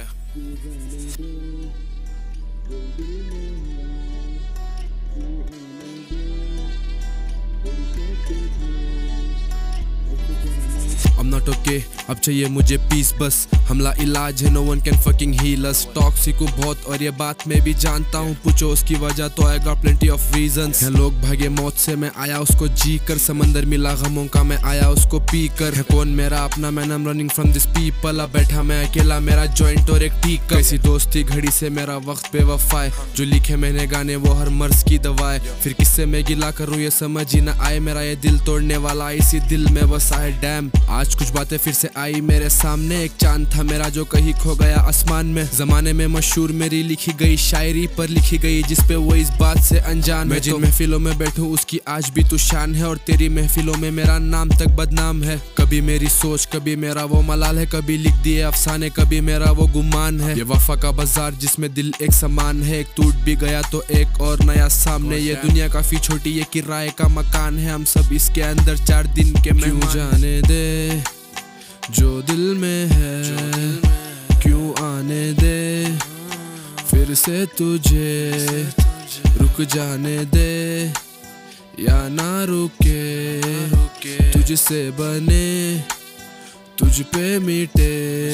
Yeah. I'm not okay, अब चाहिए मुझे पीस बस। हमला इलाज है, no one can fucking heal us। Toxic हूँ बहुत और ये बात मैं भी जानता हूँ, पूछो उसकी वजह तो I got plenty of reasons। है लोग भागे मौत से, मैं आया उसको जी कर। समंदर मिला गमों का, मैं आया उसको पी कर। है कौन मेरा अपना, मैं I'm running from this people। अब बैठा मैं अकेला, मेरा जॉइंट और एक टीक। कैसी दोस्ती घड़ी से मेरा वक्त बेवफा है, जो लिखे मैंने गाने वो हर मर्ज की दवा है। फिर किससे मैं गिला करूँ ये समझ ही ना आए, मेरा ये दिल तोड़ने वाला इसी दिल में बसा है। डैम, आज कुछ बातें फिर से आई मेरे सामने। एक चांद था मेरा जो कहीं खो गया आसमान में। जमाने में मशहूर मेरी लिखी गई शायरी पर लिखी गई, जिसपे वो इस बात से अनजान। मैं जिन महफिलों में बैठूं उसकी आज भी तू शान है, और तेरी महफिलों में मेरा नाम तक बदनाम है। कभी मेरी सोच, कभी मेरा वो मलाल है, कभी लिख दिए अफसाने, कभी मेरा वो गुमान है। ये वफा का बाजार जिसमें दिल एक समान है, एक टूट भी गया तो एक और नया सामने। ये दुनिया काफी छोटी, ये किराए का मकान है, हम सब इसके अंदर 4 दिन के मेहमान। जाने दे जो दिल में है, क्यों आने दे फिर से तुझे। रुक जाने दे या ना रुके, तुझसे बने तुझ पे मीटे।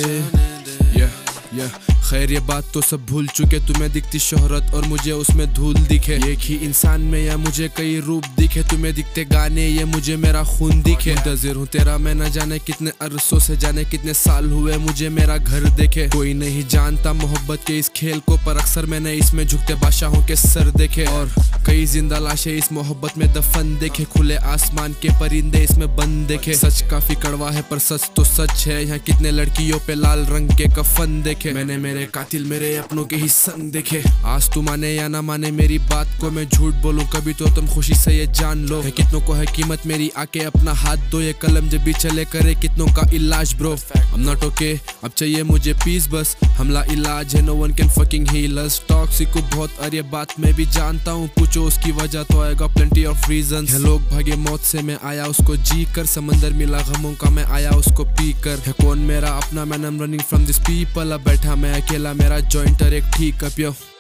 खैर ये बात तो सब भूल चुके, तुम्हें दिखती शोहरत और मुझे उसमें धूल दिखे। एक ही इंसान में या मुझे कई रूप दिखे, तुम्हें दिखते गाने ये मुझे मेरा खून दिखे। मुंतज़िर हूँ तेरा मैं न जाने कितने अरसों से, जाने कितने साल हुए मुझे मेरा घर देखे। कोई नहीं जानता मोहब्बत के इस खेल को, पर अक्सर मैंने इसमें झुकते बादशाहों के सर देखे। और कई जिंदा लाशें इस मोहब्बत में दफन देखे, खुले आसमान के परिंदे इसमें बंद देखे। सच काफी कड़वा है पर सच तो सच है, यहाँ कितने लड़कियों पे लाल रंग के कफन देखे। मैंने मेरे कातिल मेरे अपनों के ही संग देखे। आज तू माने या ना माने मेरी बात को, मैं झूठ बोलूं कभी तो तुम खुशी से ये जान लो। है कितनों को है कीमत मेरी, आके अपना हाथ दो। ये कलम जब भी चले करे कितनों का इलाज ब्रो। I'm not okay, अब चाहिए मुझे पीस बस। हमला इलाज है, no one can fucking heal us। Toxic हूँ बहुत और ये बात मैं भी जानता हूँ, पूछो उसकी वजह तो I got plenty of reasons। है लोग भागे मौत से, मैं आया उसको जी कर। समंदर मिला गमों का, मैं आया उसको पी कर। है कौन मेरा अपना, मैं I'm running from this people। अब बैठा मैं अकेला, मेरा जॉइंट और एक ठीक अप यो।